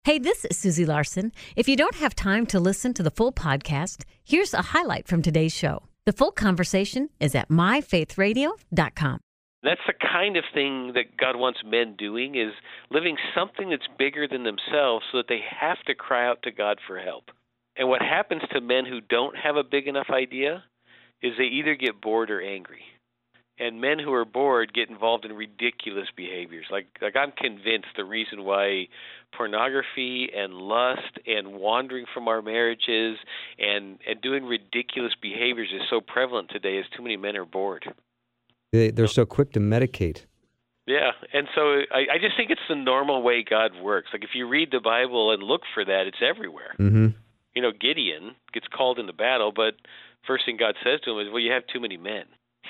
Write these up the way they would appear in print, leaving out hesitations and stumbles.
Hey, this is Susie Larson. If you don't have time to listen to the full podcast, here's a highlight from today's show. The full conversation is at myfaithradio.com. That's the kind of thing that God wants men doing, is living something that's bigger than themselves so that they have to cry out to God for help. And what happens to men who don't have a big enough idea is they either get bored or angry. And men who are bored get involved in ridiculous behaviors. Like I'm convinced the reason why pornography and lust and wandering from our marriages and doing ridiculous behaviors is so prevalent today is too many men are bored. They're so quick to medicate. Yeah, and so I just think it's the normal way God works. Like if you read the Bible and look for that, it's everywhere. Mm-hmm. You know, Gideon gets called into battle, but first thing God says to him is, well, you have too many men.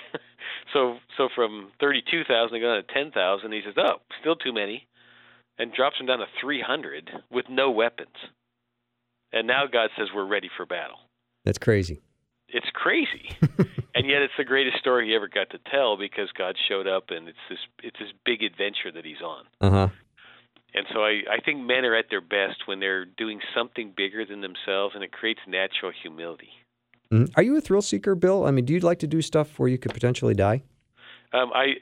So from 32,000 to go down to 10,000, he says, oh, still too many, and drops him down to 300 with no weapons. And now God says we're ready for battle. That's crazy. It's crazy. And yet it's the greatest story he ever got to tell because God showed up, and it's this big adventure that he's on. Uh-huh. And so I think men are at their best when they're doing something bigger than themselves, and it creates natural humility. Mm-hmm. Are you a thrill seeker, Bill? I mean, do you like to do stuff where you could potentially die? I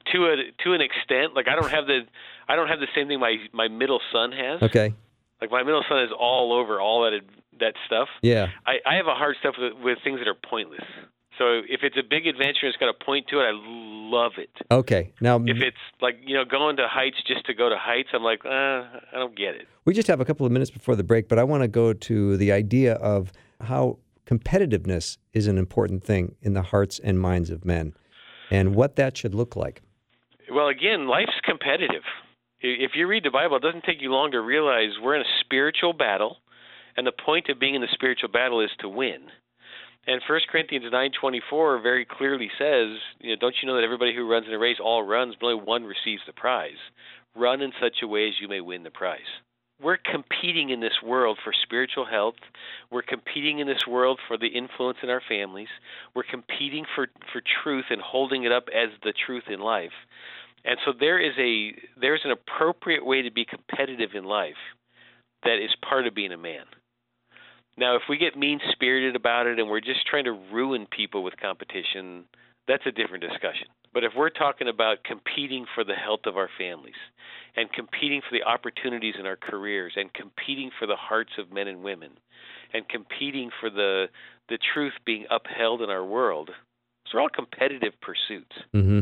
to an extent. Like I don't have the same thing my middle son has. Okay. Like my middle son is all over all that stuff. Yeah. I have a hard stuff with things that are pointless. So if it's a big adventure and it's got a point to it, I love it. Okay. Now, if it's like, going to heights just to go to heights, I'm like, I don't get it. We just have a couple of minutes before the break, but I want to go to the idea of how competitiveness is an important thing in the hearts and minds of men and what that should look like. Well, again, life's competitive. If you read the Bible, it doesn't take you long to realize we're in a spiritual battle, and the point of being in the spiritual battle is to win. And 1 Corinthians 9:24 very clearly says, don't you know that everybody who runs in a race all runs, but only one receives the prize? Run in such a way as you may win the prize. We're competing in this world for spiritual health. We're competing in this world for the influence in our families. We're competing for truth and holding it up as the truth in life. And so there's an appropriate way to be competitive in life that is part of being a man. Now, if we get mean-spirited about it and we're just trying to ruin people with competition, that's a different discussion. But if we're talking about competing for the health of our families and competing for the opportunities in our careers and competing for the hearts of men and women and competing for the truth being upheld in our world, those are all competitive pursuits. Mm-hmm.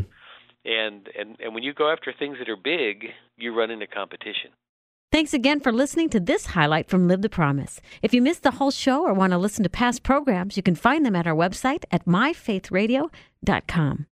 And when you go after things that are big, you run into competition. Thanks again for listening to this highlight from Live the Promise. If you missed the whole show or want to listen to past programs, you can find them at our website at myfaithradio.com.